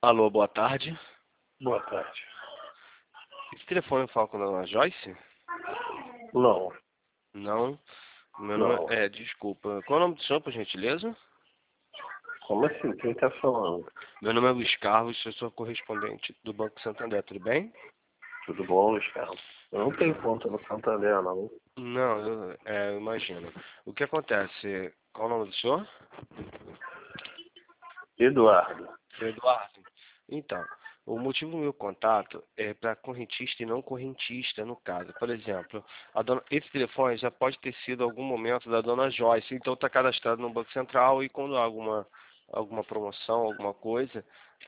Alô, boa tarde. Boa tarde. Esse telefone fala com a dona Joyce? Não, Não. Meu nome não. desculpa. Qual é o nome do senhor, por gentileza? Como assim? Quem tá falando? Meu nome é Luiz Carlos, eu sou correspondente do Banco Santander, tudo bem? Tudo bom, Luiz Carlos? Eu não tenho conta no Santander, não. Não, eu imagino. O que acontece? Qual é o nome do senhor? Eduardo. Eduardo. Então, o motivo do meu contato é para correntista e não correntista, no caso. Por exemplo, esse telefone já pode ter sido algum momento da dona Joyce, então está cadastrado no Banco Central e quando há alguma promoção, alguma coisa,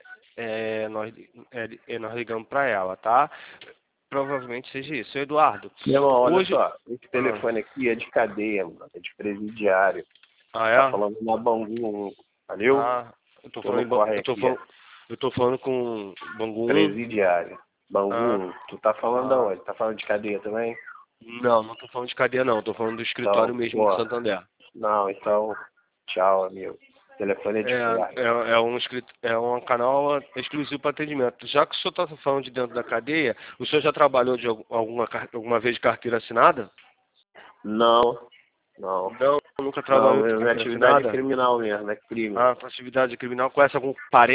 nós ligamos para ela, tá? Provavelmente seja isso. Eduardo, Meu irmão, olha hoje... só. Esse Ah, telefone aqui é de cadeia, mano. É de presidiário. ah, Tá é? falando na Bangu 1, valeu? Ah, eu tô Você não falando, corre aqui, é eu tô falando com Bangu 1. presidiário. Bangu Ah, 1. Tu tá falando da ah, onde? Tá falando de cadeia também? não tô falando de cadeia não, tô falando do escritório Então, mesmo de pô. Santander. Não, então, tchau, amigo. O telefone é de ferro. É um canal exclusivo para atendimento. Já que o senhor está falando de dentro da cadeia, o senhor já trabalhou de alguma vez de carteira assinada? Não, não. Não, nunca Não, trabalhou de minha carteira atividade é assinada? criminal mesmo, é crime. Ah, com atividade criminal, conhece algum parente